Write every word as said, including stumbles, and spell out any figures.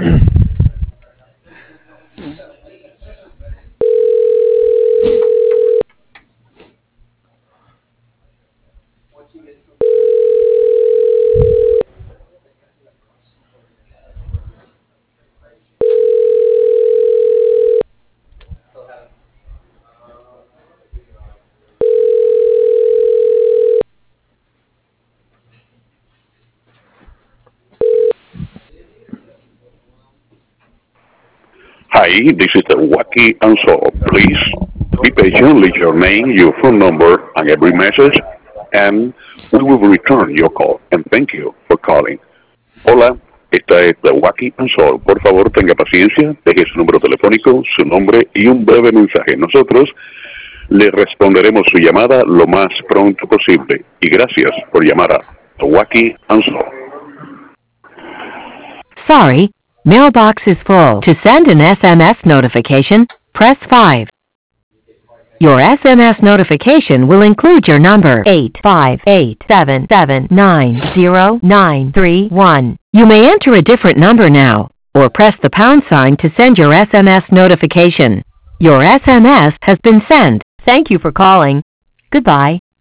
Hi, this is the Wacky and Soul. Please be patient, leave your name, your phone number, and every message, and we will return your call. And thank you for calling. Hola, esta es The Wacky and Soul. Por favor, tenga paciencia, deje su número telefónico, su nombre y un breve mensaje. Nosotros le responderemos su llamada lo más pronto posible. Y gracias por llamar a The Wacky and Soul. Sorry, mailbox is full. To send an S M S notification, press five. Your S M S notification will include your number eight five eight seven seven nine zero nine three one. You may enter a different number now, or press the pound sign to send your S M S notification. Your S M S has been sent. Thank you for calling. Goodbye.